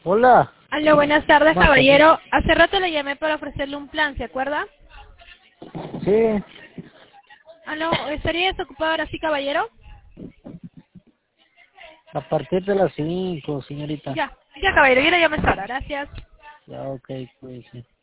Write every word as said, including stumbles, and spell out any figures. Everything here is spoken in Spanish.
Hola. Aló, buenas tardes, Buenas tardes. caballero. Hace rato le llamé para ofrecerle un plan, ¿se acuerda? Sí, Aló, ¿estaría desocupado ahora sí, caballero? a partir de las cinco, señorita. Ya, ya, caballero, yo le llamo ahora, gracias. Ya, ok, pues sí.